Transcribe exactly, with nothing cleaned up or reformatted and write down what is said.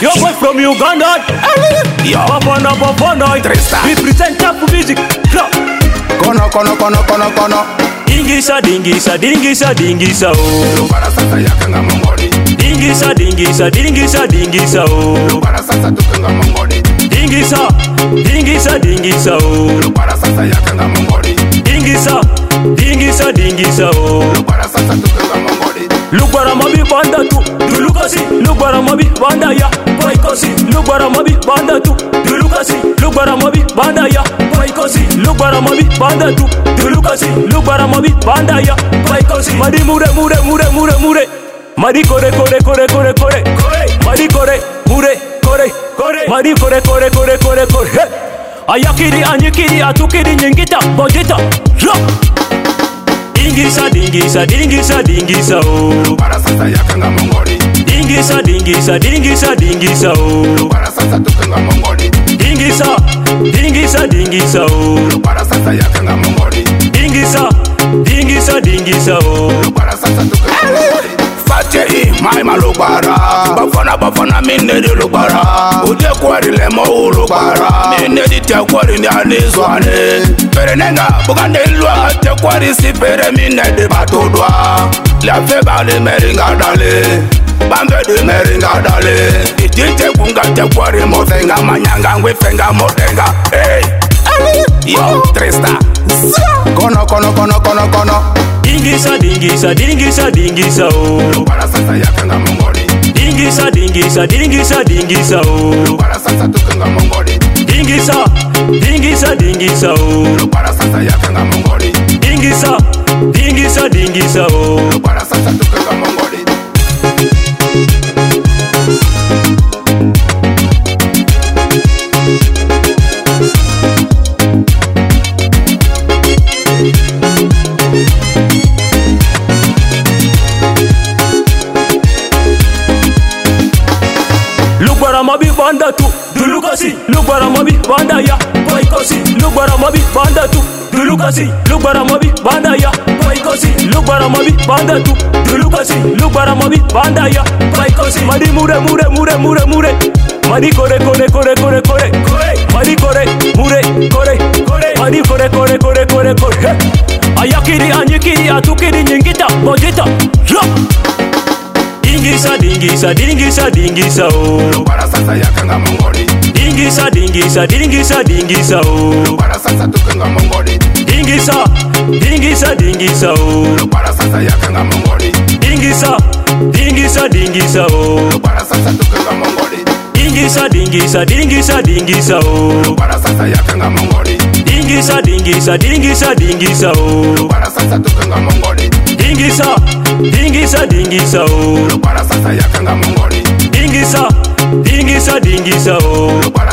Your boy from Uganda. Yo, Bafana Bafana. Trista. We present trap music. Kono kono kono kono kono. Dingisa dingisa dingisa dingisa oh. Lubara sasa yakanga mongoli. Dingisa dingisa dingisa dingisa oh. Lubara sasa tukanga mongoli. Dingisa dingisa dingisa oh. Lubara sasa yakanga mongoli. Dingisa dingisa dingisa oh. Lubara sasa tukanga mongoli. Lubara mabi banda tu dulukasi. Lubara mabi banda ya boykosi. Lubara mabi banda tu dulukasi. Lubara mabi banda ya boykosi. Lubara mabi banda tu dulukasi. Lubara mabi banda ya boykosi. Madi mure mure mure mure mure. Madi kore kore kore kore kore. Madi kore mure kore kore. Madi kore kore kore kore kore. Ayakiri anyikiri atukiri nyingita bojita. Dingisa dingisa dingisa dingisa oh. Lubara sasa yakanga mongoli. Dingisa dingisa dingisa dingisa oh. Lubara sasa tukanga mongoli. Dingisa dingisa dingisa oh. Lubara sasa yakanga mongoli. Dingisa dingisa dingisa oh. Lubara sasa tukanga mongoli. Fate i mai malubara. Bafana bafana mine di lubara. Uje kwari le mo lubara. Mine di te kwari ni anizwane. Pere nenga bugande lwa te kwari si pere mine di batodwa. La feba de meringa dale. Bambe de meringa dale. Itite kunga te kwari mo fenga manyanga ngwe fenga mo tenga. Hey. Yo, Trista. Kono kono kono kono kono. Dingisa dingisa dingisa dingisa oh. Lubara sasa yakanga mongoli. Dingisa dingisa dingisa dingisa oh. Lubara sasa tukanga mongoli. Dingisa dingisa dingisa oh. Lubara sasa yakanga mongoli. Dingisa dingisa dingisa oh. Lubara sasa tukanga mongoli. Lubara mabi banda tu dulukasi. Lubara mabi banda ya boykosi. Lubara mabi banda tu dulukasi. Lubara mabi banda ya boykosi. Lubara mabi banda tu dulukasi. Lubara mabi banda ya boykosi. Madi mure mure mure mure mure. Madi kore kore kore kore kore. Madi kore mure kore kore. Madi kore kore kore kore kore. Ayakiri anyikiri atukiri nyingita bojita. Dingisa dingisa dingisa dingisa oh. Lubara sasa yakanga mongoli. Dingisa dingisa dingisa dingisa oh. Lubara sasa tukanga mongoli. Dingisa dingisa dingisa oh. Lubara sasa yakanga mongoli. Dingisa dingisa dingisa oh. Lubara sasa tukanga mongoli. Dingisa dingisa dingisa dingisa oh. Lubara sasa yakanga mongoli. Dingisa dingisa dingisa dingisa oh. Lubara sasa tukanga mongoli. Dingisa dingisa dingisa oh. Lubara sasa yakanga mongoli. Dingisa dingisa dingisa oh. Lubara